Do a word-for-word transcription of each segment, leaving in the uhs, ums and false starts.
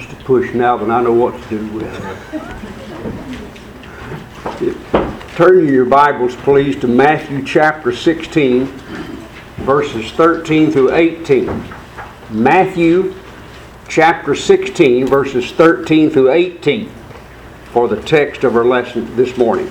buttons to push now than I know what to do with. Turn your Bibles, please, to Matthew chapter sixteen, verses thirteen through eighteen. Matthew chapter sixteen, verses thirteen through eighteen, for the text of our lesson this morning.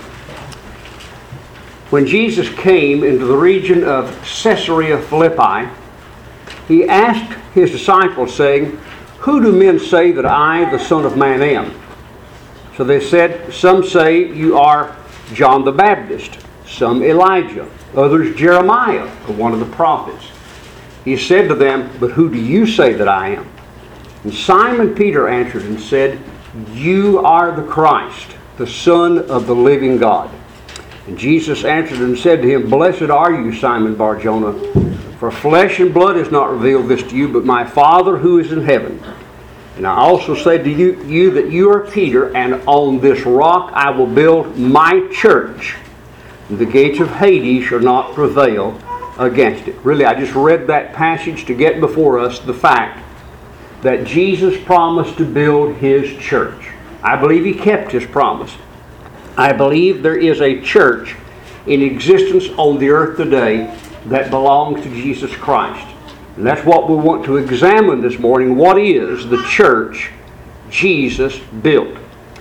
When Jesus came into the region of Caesarea Philippi, he asked his disciples, saying, "Who do men say that I, the Son of Man, am?" So they said, "Some say you are John the Baptist, some Elijah, others Jeremiah, or one of the prophets." He said to them, "But who do you say that I am?" And Simon Peter answered and said, "You are the Christ, the Son of the living God." And Jesus answered and said to him, "Blessed are you, Simon Bar-Jonah, for flesh and blood has not revealed this to you, but my Father who is in heaven. And I also say to you, you that you are Peter, and on this rock I will build my church. And the gates of Hades shall not prevail against it." Really, I just read that passage to get before us the fact that Jesus promised to build His church. I believe He kept His promise. I believe there is a church in existence on the earth today that belongs to Jesus Christ. And that's what we want to examine this morning. What is the church Jesus built?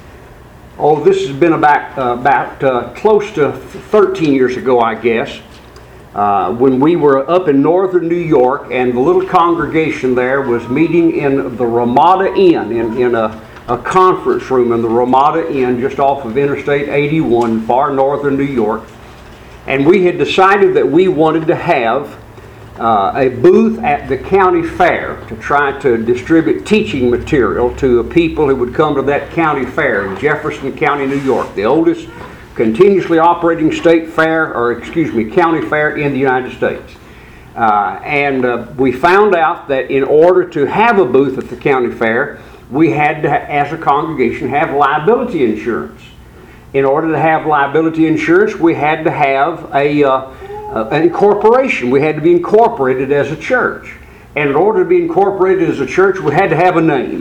Oh, this has been about, uh, about uh, close to thirteen years ago, I guess, uh, when we were up in northern New York, and the little congregation there was meeting in the Ramada Inn, in, in a, a conference room in the Ramada Inn just off of Interstate eighty-one, far northern New York. And we had decided that we wanted to have uh, a booth at the county fair to try to distribute teaching material to people who would come to that county fair in Jefferson County, New York, the oldest continuously operating state fair, or excuse me, county fair in the United States. Uh, and uh, we found out that in order to have a booth at the county fair, we had to, as a congregation, have liability insurance. In order to have liability insurance, we had to have a, uh, uh, an incorporation. We had to be incorporated as a church. And in order to be incorporated as a church, we had to have a name.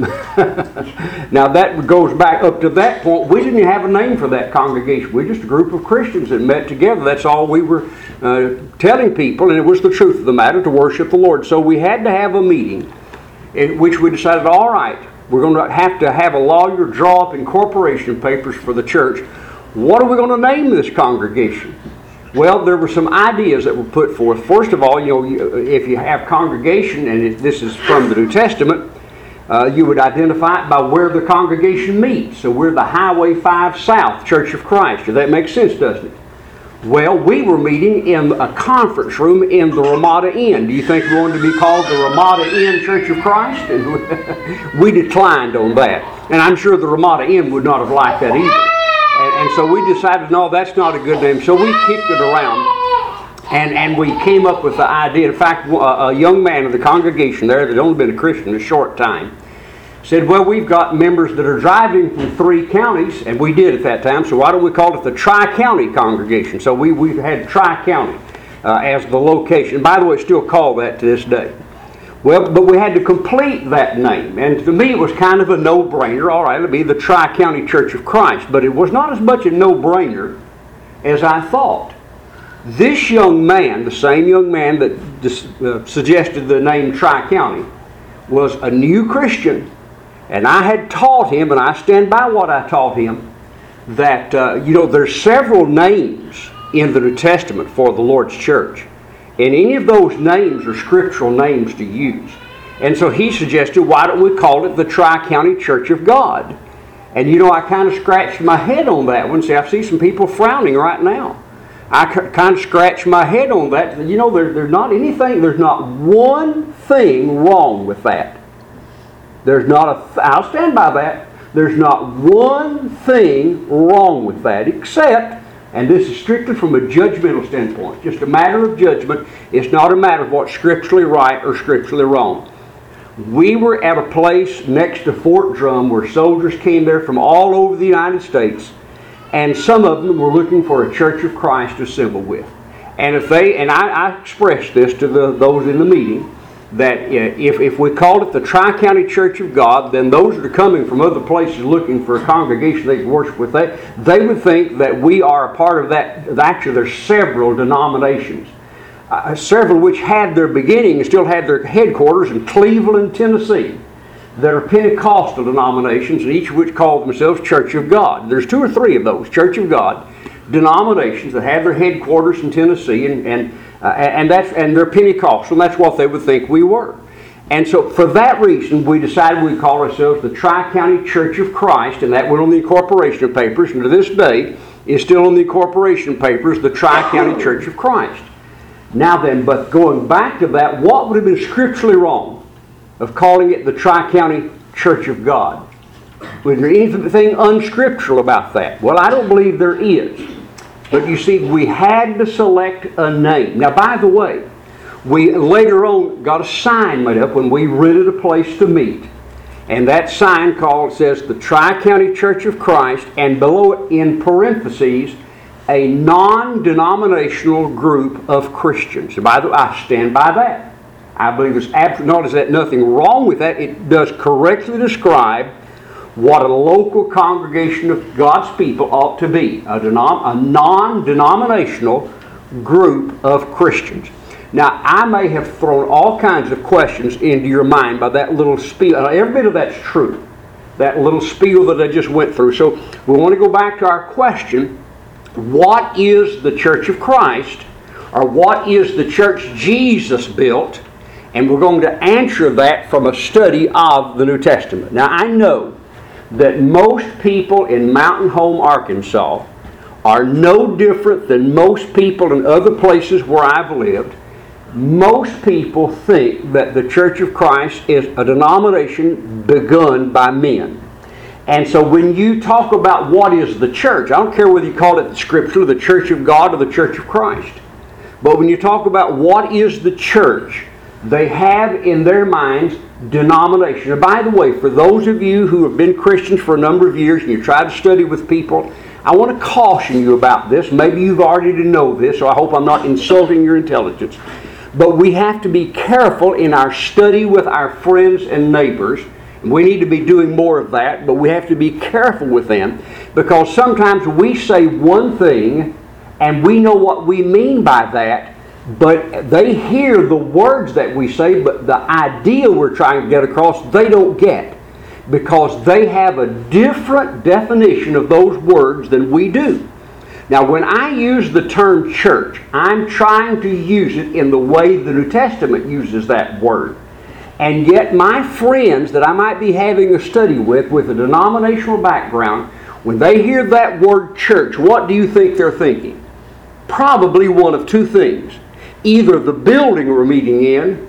Now that goes back up to that point. We didn't have a name for that congregation. We were just a group of Christians that met together. That's all we were uh, telling people, and it was the truth of the matter, to worship the Lord. So we had to have a meeting in which we decided, all right, we're going to have to have a lawyer draw up incorporation papers for the church. What are we going to name this congregation? Well, there were some ideas that were put forth. First of all, you know, if you have congregation, and this is from the New Testament, uh, you would identify it by where the congregation meets. So we're the Highway five South Church of Christ. That makes sense, doesn't it? Well, we were meeting in a conference room in the Ramada Inn. Do you think we wanted to be called the Ramada Inn Church of Christ? And we declined on that. And I'm sure the Ramada Inn would not have liked that either. And, and so we decided, no, that's not a good name. So we kicked it around, and, and we came up with the idea. In fact, a, a young man in the congregation there that had only been a Christian a short time said, well, we've got members that are driving from three counties, and we did at that time, so why don't we call it the Tri-County Congregation? So we, we had Tri-County uh, as the location. By the way, it's still called that to this day. Well, but we had to complete that name, and to me it was kind of a no-brainer. All right, it'll be the Tri-County Church of Christ, but it was not as much a no-brainer as I thought. This young man, the same young man that dis, uh, suggested the name Tri-County, was a new Christian, and I had taught him, and I stand by what I taught him, that uh, you know there's several names in the New Testament for the Lord's church. And any of those names are scriptural names to use. And so he suggested, why don't we call it the Tri-County Church of God? And you know, I kind of scratched my head on that one. See, I see some people frowning right now. I kind of scratched my head on that. You know, there, there's not anything, there's not one thing wrong with that. There's not a, I'll stand by that. There's not one thing wrong with that, except, and this is strictly from a judgmental standpoint, just a matter of judgment. It's not a matter of what's scripturally right or scripturally wrong. We were at a place next to Fort Drum where soldiers came there from all over the United States, and some of them were looking for a Church of Christ to assemble with. And if they, and I, I expressed this to the, those in the meeting, that uh, if, if we called it the Tri-County Church of God, then those that are coming from other places looking for a congregation they can worship with, they, they would think that we are a part of that. Actually, there's several denominations, uh, several which had their beginning and still had their headquarters in Cleveland, Tennessee, that are Pentecostal denominations, and each of which call themselves Church of God. There's two or three of those Church of God denominations that have their headquarters in Tennessee, and, and Uh, and that's and they're Pentecostal, and that's what they would think we were. And so for that reason, we decided we'd call ourselves the Tri-County Church of Christ, and that went on the incorporation papers, and to this day is still on the incorporation papers, the Tri-County Church of Christ. Now then, but going back to that, what would have been scripturally wrong of calling it the Tri-County Church of God? Was there anything unscriptural about that? Well, I don't believe there is. But you see, we had to select a name. Now, by the way, we later on got a sign made up when we rented a place to meet. And that sign called says the Tri-County Church of Christ, and below it in parentheses, a non-denominational group of Christians. So by the way, I stand by that. I believe there's absolutely not is that nothing wrong with that. It does correctly describe what a local congregation of God's people ought to be, a, denom- a non-denominational group of Christians. Now, I may have thrown all kinds of questions into your mind by that little spiel. Now, every bit of that's true, that little spiel that I just went through. So we want to go back to our question, what is the Church of Christ, or what is the church Jesus built? And we're going to answer that from a study of the New Testament. Now, I know that most people in Mountain Home, Arkansas are no different than most people in other places where I've lived. Most people think that the Church of Christ is a denomination begun by men. And so when you talk about what is the church, I don't care whether you call it the Scripture, the Church of God, or the Church of Christ. But when you talk about what is the church, they have in their minds denomination. And by the way, for those of you who have been Christians for a number of years and you try to study with people, I want to caution you about this. Maybe you've already know this, so I hope I'm not insulting your intelligence. But we have to be careful in our study with our friends and neighbors. We need to be doing more of that, but we have to be careful with them, because sometimes we say one thing and we know what we mean by that, but they hear the words that we say, but the idea we're trying to get across, they don't get, because they have a different definition of those words than we do. Now, when I use the term church, I'm trying to use it in the way the New Testament uses that word. And yet my friends that I might be having a study with, with a denominational background, when they hear that word church, what do you think they're thinking? Probably one of two things. Either the building we're meeting in,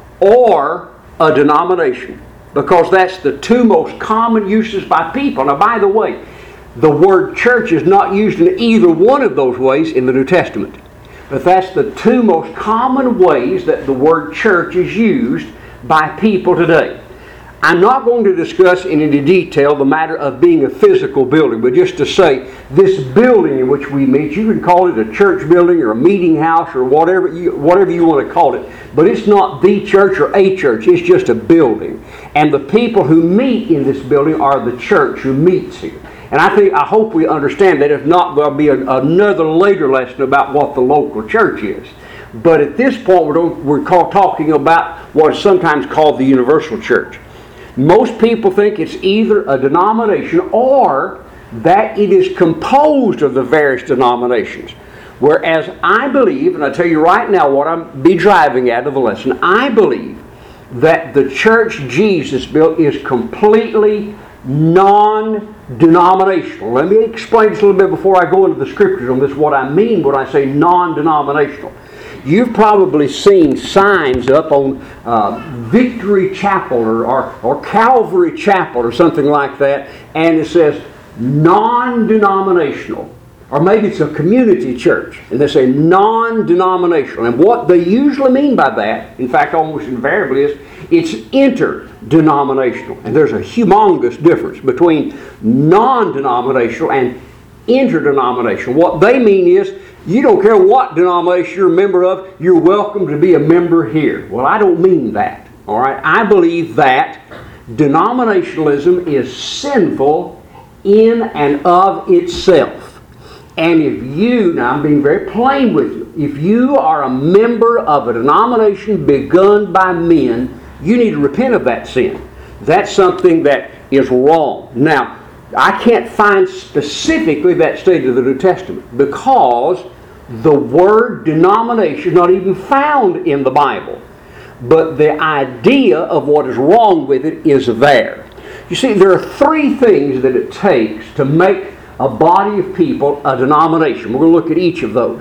or a denomination. Because that's the two most common uses by people. Now, by the way, the word church is not used in either one of those ways in the New Testament. But that's the two most common ways that the word church is used by people today. I'm not going to discuss in any detail the matter of being a physical building, but just to say, this building in which we meet, you can call it a church building or a meeting house or whatever you, whatever you want to call it, but it's not the church or a church, it's just a building. And the people who meet in this building are the church who meets here. And I think, I hope we understand that. If not, there'll be a, another later lesson about what the local church is. But at this point, we're, we're call, talking about what is sometimes called the universal church. Most people think it's either a denomination or that it is composed of the various denominations. Whereas I believe, and I tell you right now what I'm be driving at of the lesson, I believe that the church Jesus built is completely non-denominational. Let me explain this a little bit before I go into the scriptures on this, what I mean when I say non-denominational. You've probably seen signs up on uh, Victory Chapel or, or, or Calvary Chapel or something like that, and it says non-denominational. Or maybe it's a community church, and they say non-denominational. And what they usually mean by that, in fact almost invariably, is it's interdenominational. And there's a humongous difference between non-denominational and interdenominational. What they mean is you don't care what denomination you're a member of, you're welcome to be a member here. Well, I don't mean that. All right? I believe that denominationalism is sinful in and of itself. And if you, now I'm being very plain with you, if you are a member of a denomination begun by men, you need to repent of that sin. That's something that is wrong. Now, I can't find specifically that stated in the New Testament because the word denomination is not even found in the Bible. But the idea of what is wrong with it is there. You see, there are three things that it takes to make a body of people a denomination. We're going to look at each of those.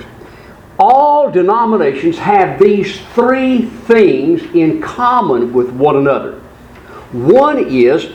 All denominations have these three things in common with one another. One is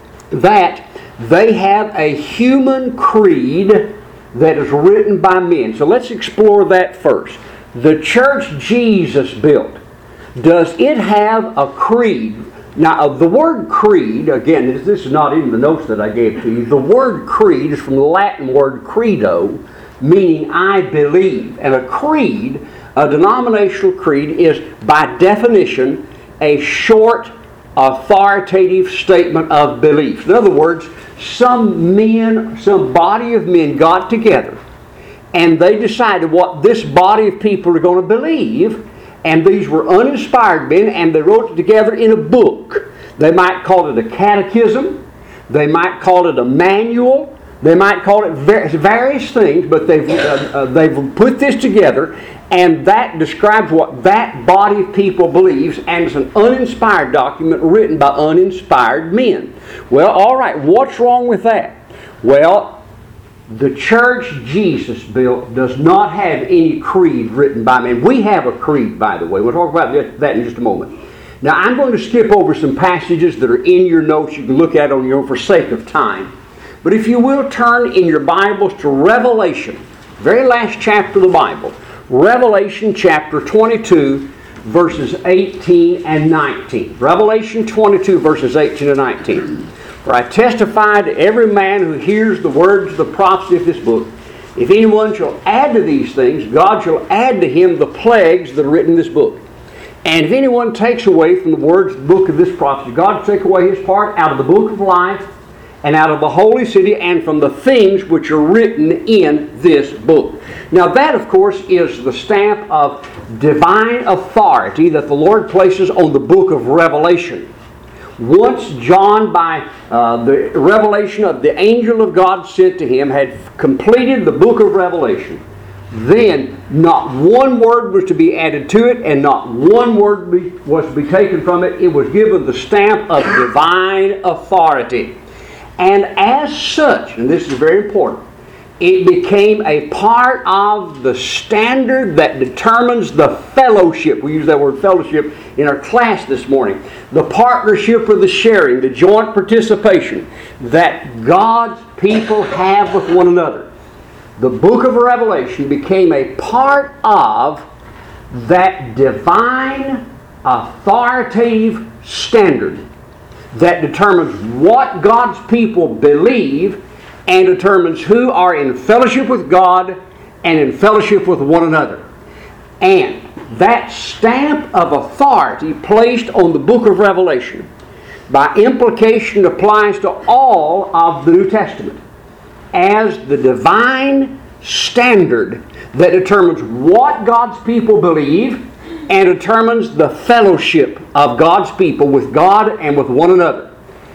that they have a human creed that is written by men. So let's explore that first. The church Jesus built, does it have a creed? Now, the word creed, again, this is not in the notes that I gave to you. The word creed is from the Latin word credo, meaning I believe. And a creed, a denominational creed, is by definition a short, authoritative statement of belief. In other words, some men, some body of men got together and they decided what this body of people are going to believe. And these were uninspired men, and they wrote it together in a book. They might call it a catechism. They might call it a manual. They might call it various things, but they've, uh, uh, they've put this together, and that describes what that body of people believes, and it's an uninspired document written by uninspired men. Well, all right, what's wrong with that? Well, the church Jesus built does not have any creed written by men. We have a creed, by the way. We'll talk about that in just a moment. Now, I'm going to skip over some passages that are in your notes. You can look at on your own for sake of time. But if you will, turn in your Bibles to Revelation, very last chapter of the Bible. Revelation chapter twenty-two, verses eighteen and nineteen. Revelation twenty-two, verses eighteen and nineteen. For I testify to every man who hears the words of the prophecy of this book, if anyone shall add to these things, God shall add to him the plagues that are written in this book. And if anyone takes away from the words of the book of this prophecy, God will take away his part out of the book of life and out of the holy city and from the things which are written in this book. Now that, of course, is the stamp of divine authority that the Lord places on the book of Revelation. Once John, by uh, the revelation of the angel of God sent to him, had completed the book of Revelation, then not one word was to be added to it and not one word be, was to be taken from it. It was given the stamp of divine authority. And as such, and this is very important, it became a part of the standard that determines the fellowship. We use that word fellowship in our class this morning. The partnership or the sharing, the joint participation that God's people have with one another. The book of Revelation became a part of that divine authoritative standard that determines what God's people believe and determines who are in fellowship with God and in fellowship with one another. And that stamp of authority placed on the book of Revelation, by implication, applies to all of the New Testament as the divine standard that determines what God's people believe and determines the fellowship of God's people with God and with one another.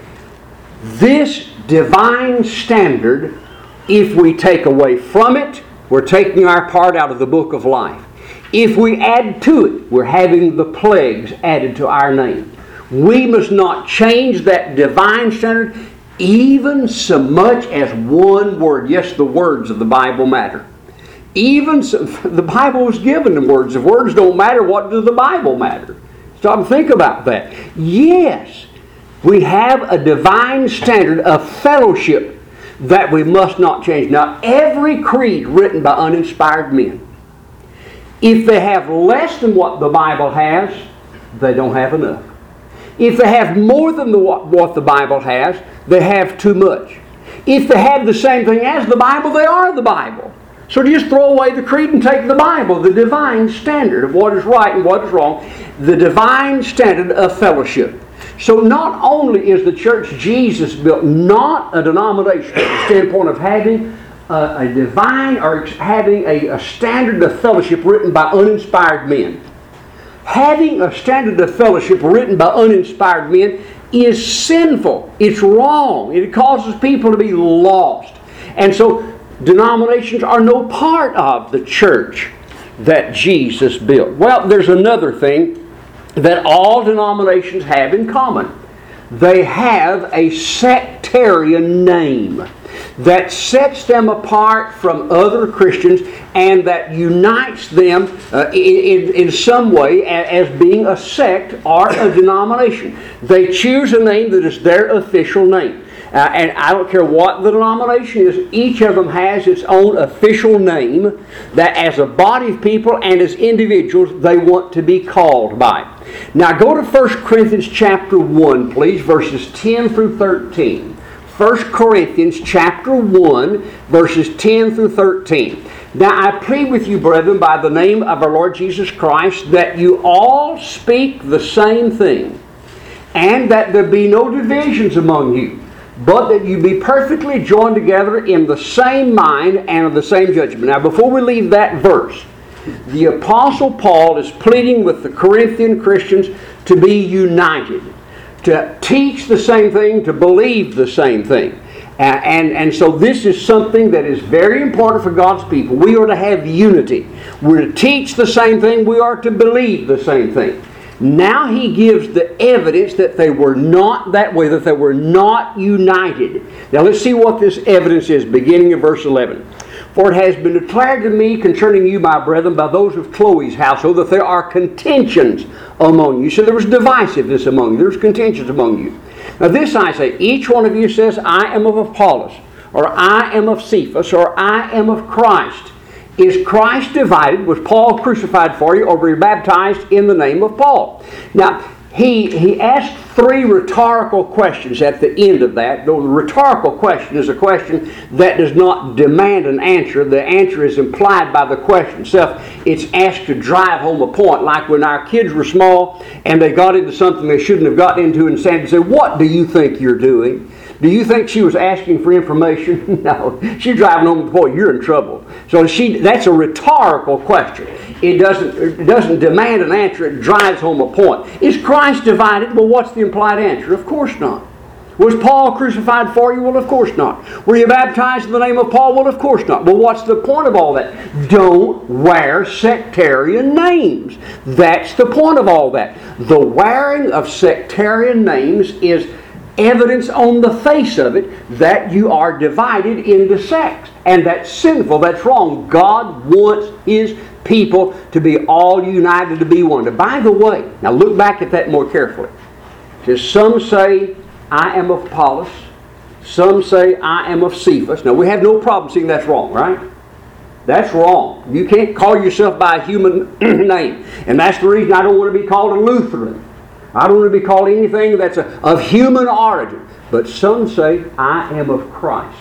This divine standard, if we take away from it, we're taking our part out of the book of life. If we add to it, we're having the plagues added to our name. We must not change that divine standard even so much as one word. Yes, the words of the Bible matter. Even so, the Bible was given in words. If words don't matter, what does the Bible matter? Stop and think about that. Yes, we have a divine standard of fellowship that we must not change. Now, every creed written by uninspired men, if they have less than what the Bible has, they don't have enough. If they have more than the, what the Bible has, they have too much. If they have the same thing as the Bible, they are the Bible. So just throw away the creed and take the Bible, the divine standard of what is right and what is wrong, the divine standard of fellowship. So not only is the church Jesus built not a denomination from the standpoint of having a, a divine or having a, a standard of fellowship written by uninspired men. Having a standard of fellowship written by uninspired men is sinful. It's wrong. It causes people to be lost. And so denominations are no part of the church that Jesus built. Well, there's another thing that all denominations have in common. They have a sectarian name that sets them apart from other Christians and that unites them uh, in, in some way as being a sect or a denomination. They choose a name that is their official name. Uh, and I don't care what the denomination is, each of them has its own official name that as a body of people and as individuals they want to be called by. Now go to First Corinthians chapter one, please, verses ten through thirteen. First Corinthians chapter one, verses ten through thirteen. Now I plead with you, brethren, by the name of our Lord Jesus Christ, that you all speak the same thing, and that there be no divisions among you, but that you be perfectly joined together in the same mind and of the same judgment. Now before we leave that verse, the Apostle Paul is pleading with the Corinthian Christians to be united, to teach the same thing, to believe the same thing. Uh, and, and so this is something that is very important for God's people. We are to have unity. We're to teach the same thing. We are to believe the same thing. Now he gives the evidence that they were not that way, that they were not united. Now let's see what this evidence is, beginning in verse eleven. For it has been declared to me concerning you, my brethren, by those of Chloe's household, that there are contentions among you. So there was divisiveness among you. There was contentions among you. Now this I say, each one of you says, I am of Apollos, or I am of Cephas, or I am of Christ. Is Christ divided? Was Paul crucified for you, or were you baptized in the name of Paul? Now, he, he asked three rhetorical questions at the end of that. The rhetorical question is a question that does not demand an answer. The answer is implied by the question itself. It's asked to drive home a point, like when our kids were small and they got into something they shouldn't have gotten into, and Sandy said, what do you think you're doing? Do you think she was asking for information? No. She's driving home the point, you're in trouble. So she that's a rhetorical question. It doesn't, it doesn't demand an answer, it drives home a point. Is Christ divided? Well, what's the implied answer? Of course not. Was Paul crucified for you? Well, of course not. Were you baptized in the name of Paul? Well, of course not. Well, what's the point of all that? Don't wear sectarian names. That's the point of all that. The wearing of sectarian names is evidence on the face of it that you are divided into sects. And that's sinful, that's wrong. God wants His people to be all united, to be one. And by the way, now look back at that more carefully. It says, some say, I am of Apollos. Some say, I am of Cephas. Now we have no problem seeing that's wrong, right? That's wrong. You can't call yourself by a human name. And that's the reason I don't want to be called a Lutheran. I don't want to be called anything that's a, of human origin. But some say, I am of Christ.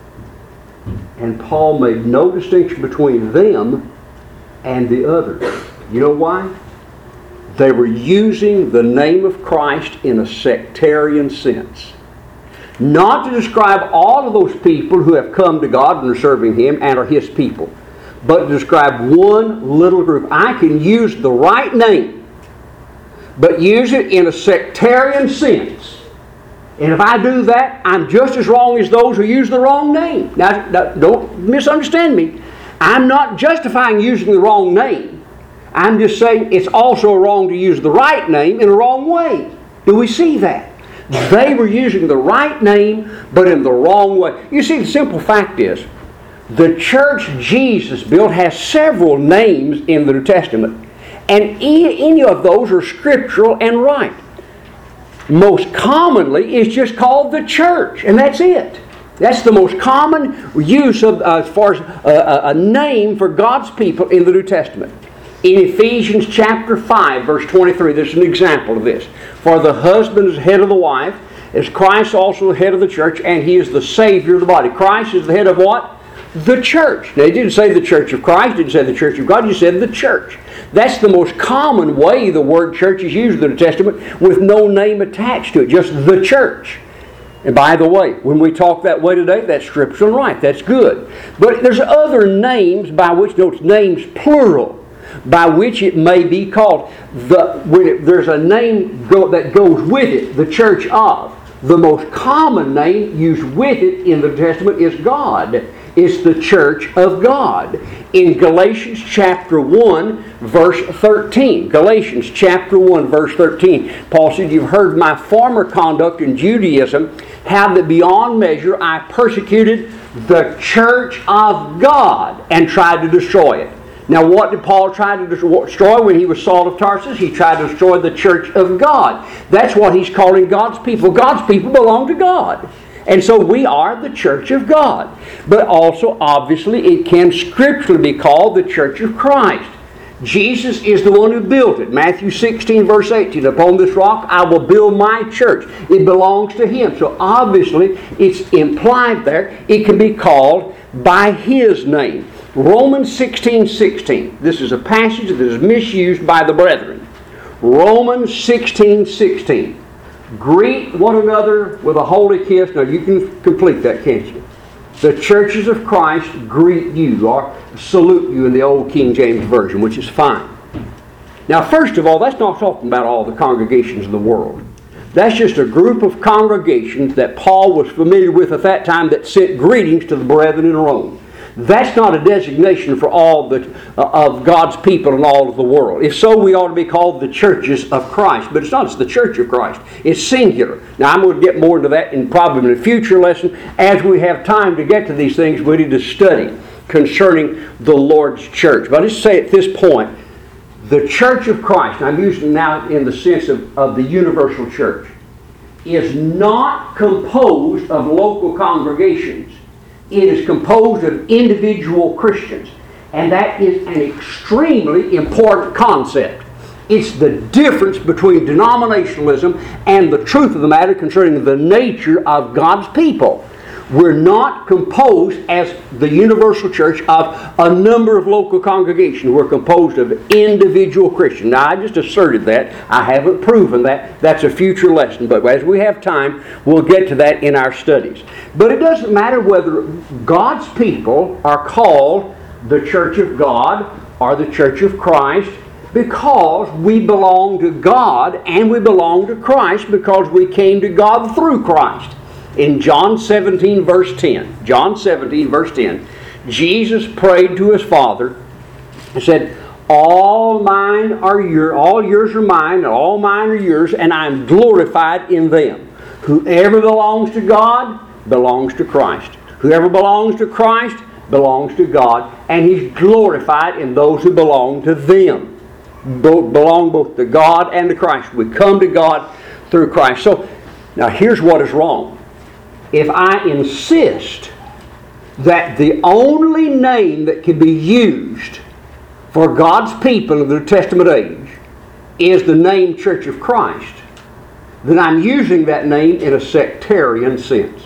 And Paul made no distinction between them and the others. You know why? They were using the name of Christ in a sectarian sense. Not to describe all of those people who have come to God and are serving Him and are His people, but to describe one little group. I can use the right name, but use it in a sectarian sense. And if I do that, I'm just as wrong as those who use the wrong name. Now, don't misunderstand me. I'm not justifying using the wrong name. I'm just saying it's also wrong to use the right name in a wrong way. Do we see that? They were using the right name, but in the wrong way. You see, the simple fact is, the church Jesus built has several names in the New Testament. And any of those are scriptural and right. Most commonly, it's just called the church, and that's it. That's the most common use of, uh, as far as uh, a name for God's people in the New Testament. In Ephesians chapter five, verse twenty-three, there's an example of this. For the husband is head of the wife, as Christ also the head of the church, and He is the Savior of the body. Christ is the head of what? the church. Now, he didn't say the church of Christ, didn't say the church of God, he said the church. That's the most common way the word church is used in the New Testament, with no name attached to it, just the church. And by the way, when we talk that way today, that's scriptural and right. That's good. But there's other names by which, notice, names plural, by which it may be called. The, when it, there's a name go, that goes with it, the church of. The most common name used with it in the Testament is God. It's the church of God. In Galatians chapter one, verse thirteen. Galatians chapter one, verse thirteen. Paul said, "You've heard my former conduct in Judaism, how that beyond measure I persecuted the church of God and tried to destroy it." Now, what did Paul try to destroy when he was Saul of Tarsus? He tried to destroy the church of God. That's what he's calling God's people. God's people belong to God. And so we are the church of God. But also, obviously, it can scripturally be called the church of Christ. Jesus is the one who built it. Matthew sixteen, verse eighteen, "Upon this rock I will build my church." It belongs to Him. So obviously, it's implied there. It can be called by His name. Romans sixteen, sixteen. This is a passage that is misused by the brethren. Romans sixteen, sixteen. "Greet one another with a holy kiss." Now you can complete that, can't you? "The churches of Christ greet you," or salute you in the old King James Version, which is fine. Now, first of all, that's not talking about all the congregations in the world. That's just a group of congregations that Paul was familiar with at that time that sent greetings to the brethren in Rome. That's not a designation for all the, uh, of God's people in all of the world. If so, we ought to be called the churches of Christ. But it's not. It's the church of Christ. It's singular. Now, I'm going to get more into that in probably in a future lesson. As we have time to get to these things, we need to study concerning the Lord's church. But I just say at this point, the church of Christ, I'm using now in the sense of, of the universal church, is not composed of local congregations. It is composed of individual Christians. And that is an extremely important concept. It's the difference between denominationalism and the truth of the matter concerning the nature of God's people. We're not composed as the universal church of a number of local congregations. We're composed of individual Christians. Now, I just asserted that. I haven't proven that. That's a future lesson. But as we have time, we'll get to that in our studies. But it doesn't matter whether God's people are called the church of God or the church of Christ, because we belong to God and we belong to Christ because we came to God through Christ. In John seventeen, verse ten, John seventeen, verse ten, Jesus prayed to His Father and said, "All mine are yours, all yours are mine, and all mine are yours, and I am glorified in them." Whoever belongs to God belongs to Christ. Whoever belongs to Christ belongs to God, and He's glorified in those who belong to them. Both belong both to God and to Christ. We come to God through Christ. So, now here's what is wrong. If I insist that the only name that can be used for God's people in the New Testament age is the name Church of Christ, then I'm using that name in a sectarian sense.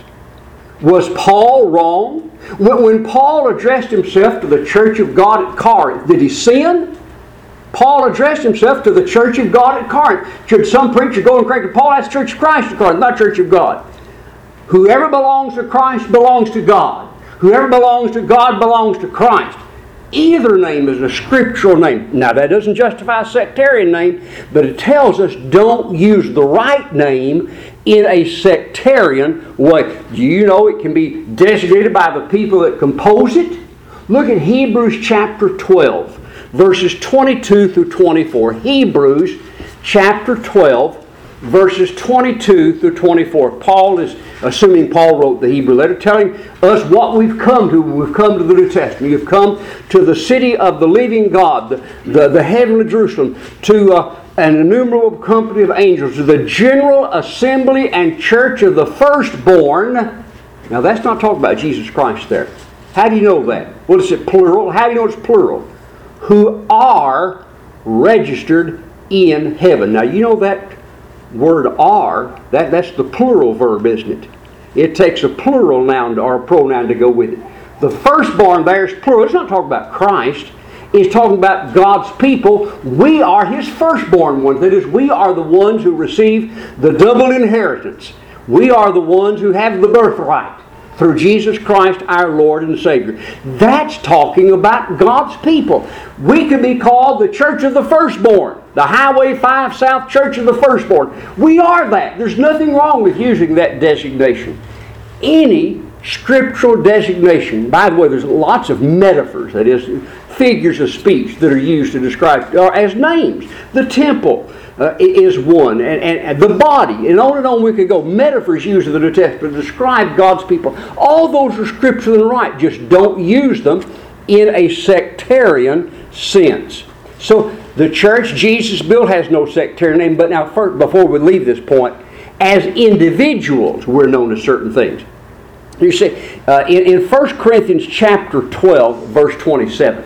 Was Paul wrong? When Paul addressed himself to the Church of God at Corinth, did he sin? Paul addressed himself to the Church of God at Corinth. Should some preacher go and correct Paul? That's Church of Christ at Corinth, not Church of God. Whoever belongs to Christ belongs to God. Whoever belongs to God belongs to Christ. Either name is a scriptural name. Now, that doesn't justify a sectarian name, but it tells us don't use the right name in a sectarian way. Do you know it can be designated by the people that compose it? Look at Hebrews chapter twelve, verses twenty-two through twenty-four. Hebrews chapter twelve, verses twenty-two through twenty-four. Paul is, assuming Paul wrote the Hebrew letter, telling us what we've come to. We've come to the New Testament. We've come to the city of the living God, the, the, the heavenly Jerusalem, to uh, an innumerable company of angels, to the general assembly and church of the firstborn. Now, that's not talking about Jesus Christ there. How do you know that? Well, it's plural. How do you know it's plural? Who are registered in heaven. Now, you know that word "are," that, that's the plural verb, isn't it? It takes a plural noun or a pronoun to go with it. The firstborn there is plural. It's not talking about Christ. It's talking about God's people. We are His firstborn ones. That is, we are the ones who receive the double inheritance. We are the ones who have the birthright through Jesus Christ our Lord and Savior. That's talking about God's people. We could be called the Church of the Firstborn, the Highway five South Church of the Firstborn. We are that. There's nothing wrong with using that designation. Any scriptural designation, by the way, there's lots of metaphors, that is, figures of speech that are used to describe, or as names. The temple uh, is one, and, and, and the body, and on and on we could go. Metaphors used in the New Testament to describe God's people. All those are scriptural and right. Just don't use them in a sectarian sense. So the church Jesus built has no sectarian name. But now, first, before we leave this point, as individuals, we're known as certain things. You see, uh, in, in First Corinthians chapter twelve, verse twenty-seven.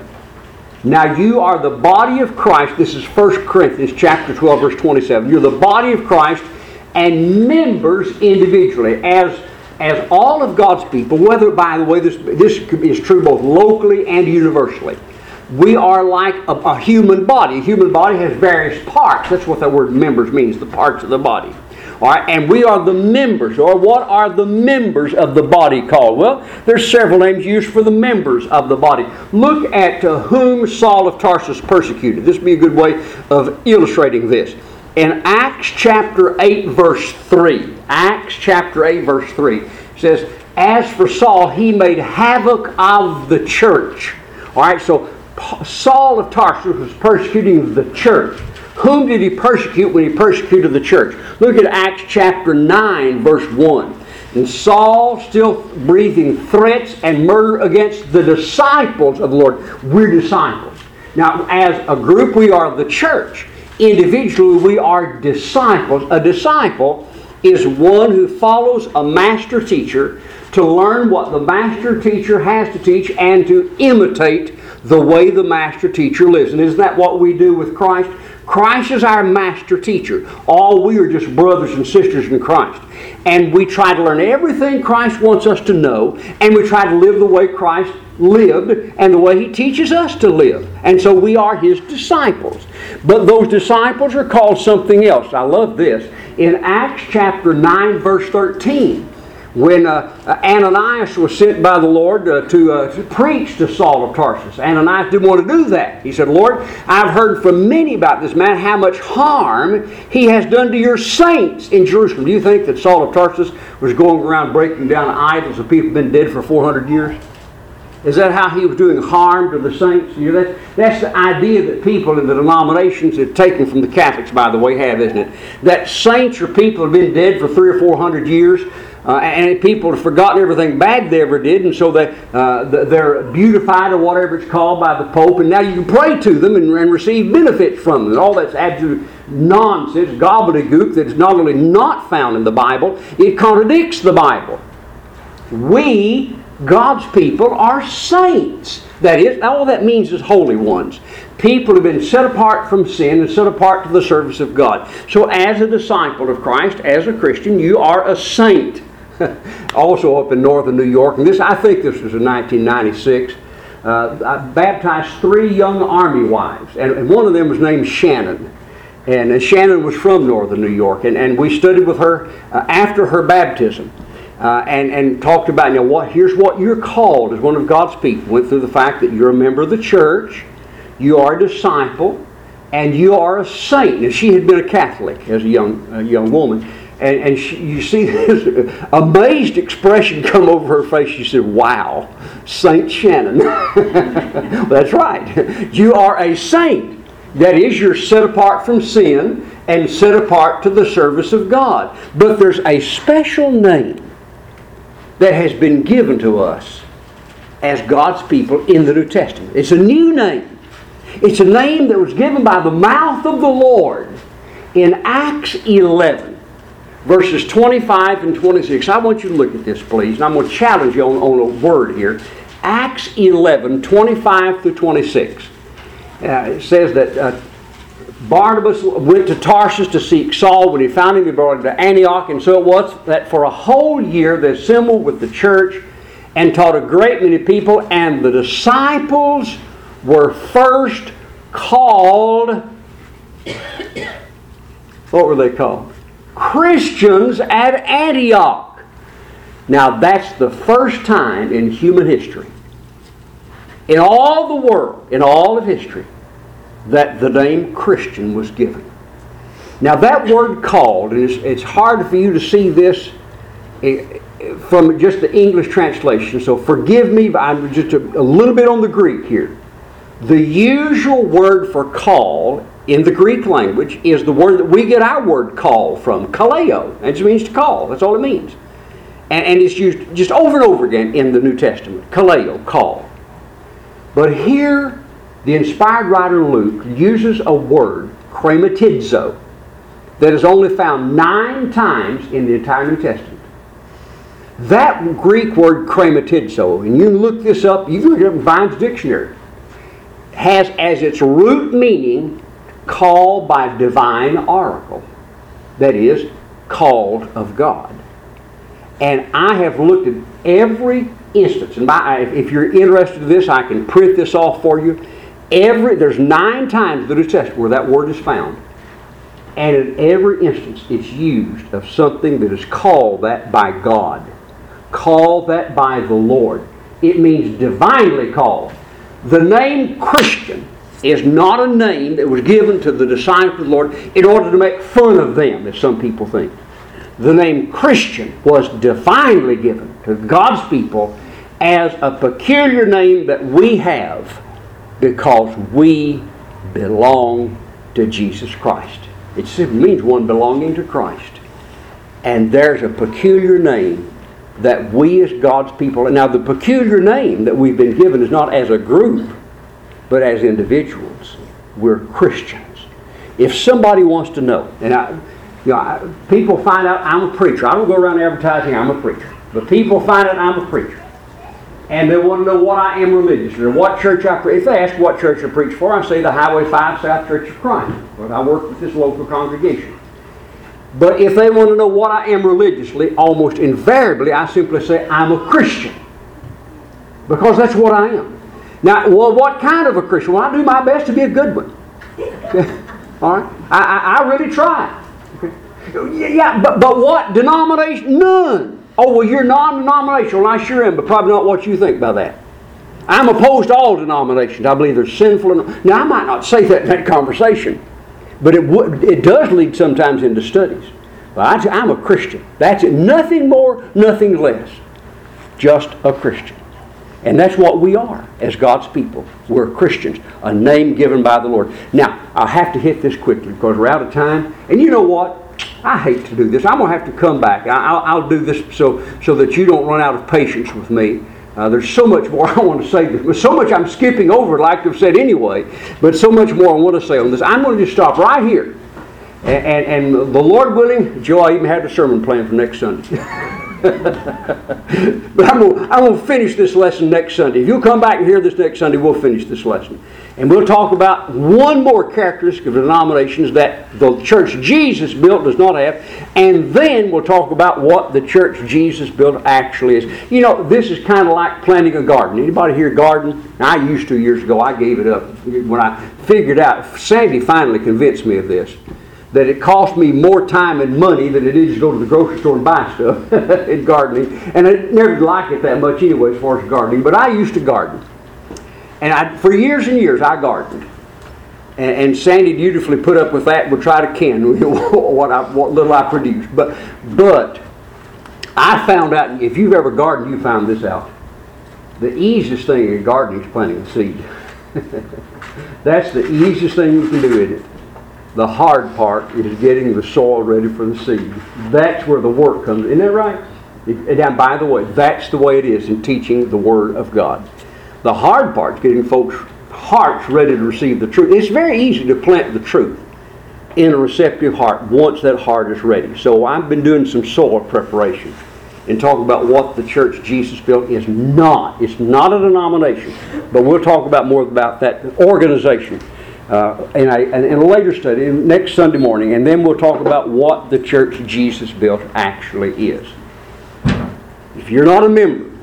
Now you are the body of Christ. This is First Corinthians chapter twelve, verse twenty-seven. You're the body of Christ and members individually, as, as all of God's people, whether, by the way, this, this is true both locally and universally. We are like a, a human body. A human body has various parts. That's what that word members means, the parts of the body. All right, and we are the members, or what are the members of the body called? Well, there's several names used for the members of the body. Look at uh, whom Saul of Tarsus persecuted. This would be a good way of illustrating this. In Acts chapter eight, verse three, Acts chapter eight, verse three, it says, as for Saul, he made havoc of the church. All right, so Saul of Tarsus was persecuting the church. Whom did he persecute when he persecuted the church? Look at Acts chapter nine, verse one. And Saul, still breathing threats and murder against the disciples of the Lord. We're disciples. Now, as a group, we are the church. Individually, we are disciples. A disciple is one who follows a master teacher to learn what the master teacher has to teach and to imitate the way the master teacher lives. And isn't that what we do with Christ? Christ is our master teacher. All we are just brothers and sisters in Christ. And we try to learn everything Christ wants us to know, and we try to live the way Christ lived and the way He teaches us to live. And so we are His disciples. But those disciples are called something else. I love this. In Acts chapter nine, verse thirteen, when uh, Ananias was sent by the Lord uh, to, uh, to preach to Saul of Tarsus. Ananias didn't want to do that. He said, Lord, I've heard from many about this man, how much harm he has done to your saints in Jerusalem. Do you think that Saul of Tarsus was going around breaking down idols of people who have been dead for four hundred years? Is that how he was doing harm to the saints? You know, that's, that's the idea that people in the denominations have taken from the Catholics, by the way, have, isn't it? That saints are people who have been dead for three or four hundred years. Uh, and people have forgotten everything bad they ever did, and so they, uh, they're beautified or whatever it's called by the Pope, and now you can pray to them and, and receive benefits from them. And all that's absolute nonsense, gobbledygook, that is not only not found in the Bible, it contradicts the Bible. We, God's people, are saints. That is, all that means is holy ones. People have been set apart from sin and set apart to the service of God. So as a disciple of Christ, as a Christian, you are a saint. Also up in northern New York, and this I think this was in nineteen ninety-six, uh, I baptized three young army wives, and, and one of them was named Shannon. And uh, Shannon was from northern New York, and, and we studied with her uh, after her baptism. Uh, and, and talked about, you know, what, here's what you're called as one of God's people. Went through the fact that you're a member of the church, you are a disciple, and you are a saint. And she had been a Catholic as a young a young woman. And, and she, you see this amazed expression come over her face. She said, wow, Saint Shannon. That's right. You are a saint. That is, you're set apart from sin and set apart to the service of God. But there's a special name that has been given to us as God's people in the New Testament. It's a new name. It's a name that was given by the mouth of the Lord in Acts eleven, verses twenty-five and twenty-six. I want you to look at this, please, and I'm going to challenge you on, on a word here. Acts eleven, twenty-five through twenty-six. Uh, it says that uh, Barnabas went to Tarsus to seek Saul. When he found him, he brought him to Antioch. And so it was that for a whole year they assembled with the church and taught a great many people, and the disciples were first called, what were they called? Christians at Antioch. Now that's the first time in human history, in all the world, in all of history, that the name Christian was given. Now that word called, and it's, it's hard for you to see this from just the English translation, so forgive me, but I'm just a, a little bit on the Greek here. The usual word for call in the Greek language is the word that we get our word call from, kaleo. It just means to call. That's all it means. And, and it's used just over and over again in the New Testament. Kaleo, call. But here, the inspired writer Luke uses a word, krematizo, that is only found nine times in the entire New Testament. That Greek word krematizo, and you can look this up, you can look it up in Vine's dictionary, has as its root meaning call by divine oracle. That is, called of God. And I have looked at every instance, and by, if you're interested in this, I can print this off for you. Every There's nine times in the New Testament where that word is found. And in every instance it's used of something that is called that by God. Called that by the Lord. It means divinely called. The name Christian is not a name that was given to the disciples of the Lord in order to make fun of them, as some people think. The name Christian was divinely given to God's people as a peculiar name that we have because we belong to Jesus Christ. It simply means one belonging to Christ. And there's a peculiar name that we as God's people, and now the peculiar name that we've been given is not as a group, but as individuals. We're Christians. If somebody wants to know, and I, you know, I, people find out I'm a preacher. I don't go around advertising I'm a preacher. But people find out I'm a preacher. And they want to know what I am religiously, or what church I preach. If they ask what church I preach for, I say the Highway five South Church of Christ. But I work with this local congregation. But if they want to know what I am religiously, almost invariably I simply say I'm a Christian. Because that's what I am. Now, well, what kind of a Christian? Well, I do my best to be a good one. All right? I, I, I really try. Okay. Yeah, but, but what? Denomination? None. Oh, well, you're non-denominational. I sure am, but probably not what you think by that. I'm opposed to all denominations. I believe they're sinful. And, now, I might not say that in that conversation, but it would, it does lead sometimes into studies. But I, I'm a Christian. That's it. Nothing more, nothing less. Just a Christian. And that's what we are as God's people. We're Christians. A name given by the Lord. Now, I'll have to hit this quickly because we're out of time. And you know what? I hate to do this. I'm going to have to come back. I'll, I'll do this so, so that you don't run out of patience with me. Uh, there's so much more I want to say. There's so much I'm skipping over, like I've said anyway. But so much more I want to say on this. I'm going to just stop right here. And, and, and the Lord willing, Joe, I even had the sermon planned for next Sunday. But I'm going, to, I'm going to finish this lesson next Sunday. If you'll come back and hear this next Sunday, we'll finish this lesson. And we'll talk about one more characteristic of denominations that the church Jesus built does not have. And then we'll talk about what the church Jesus built actually is. You know, this is kind of like planting a garden. Anybody here garden? I used to years ago. I gave it up. When I figured out, Sandy finally convinced me of this, that it cost me more time and money than it is to go to the grocery store and buy stuff in gardening. And I never liked it that much anyway as far as gardening. But I used to garden. And I, for years and years, I gardened. And, and Sandy dutifully put up with that. We'll try to can what, I, what little I produced. But, but I found out, if you've ever gardened, you found this out. The easiest thing in gardening is planting a seed. That's the easiest thing you can do in it. The hard part is getting the soil ready for the seed. That's where the work comes. Isn't that right? And by the way, that's the way it is in teaching the Word of God. The hard part is getting folks' hearts ready to receive the truth. It's very easy to plant the truth in a receptive heart once that heart is ready. So I've been doing some soil preparation and talking about what the church Jesus built is not. It's not a denomination. But we'll talk about more about that organization uh, in, a, in a later study, next Sunday morning. And then we'll talk about what the church Jesus built actually is. If you're not a member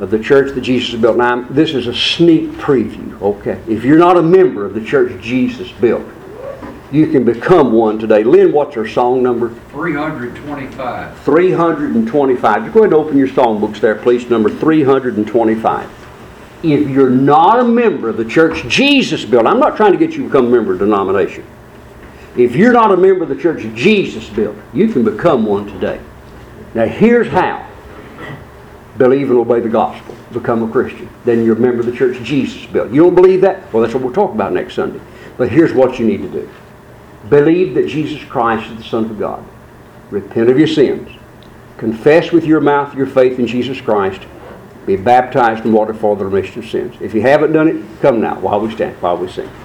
of the church that Jesus built. Now, this is a sneak preview, okay? If you're not a member of the church Jesus built, you can become one today. Lynn, what's our song number? three hundred twenty-five. three hundred twenty-five. Go ahead and open your songbooks there, please. Number three hundred twenty-five. If you're not a member of the church Jesus built, I'm not trying to get you to become a member of a denomination. If you're not a member of the church Jesus built, you can become one today. Now here's how. Believe and obey the gospel. Become a Christian. Then you're a member of the church Jesus built. You don't believe that? Well, that's what we'll talk about next Sunday. But here's what you need to do. Believe that Jesus Christ is the Son of God. Repent of your sins. Confess with your mouth your faith in Jesus Christ. Be baptized in water for the remission of sins. If you haven't done it, come now while we stand, while we sing.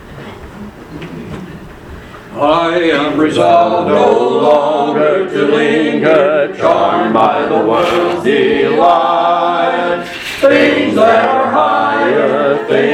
I am resolved no longer to linger, charmed by the world's delight. Things that are higher, things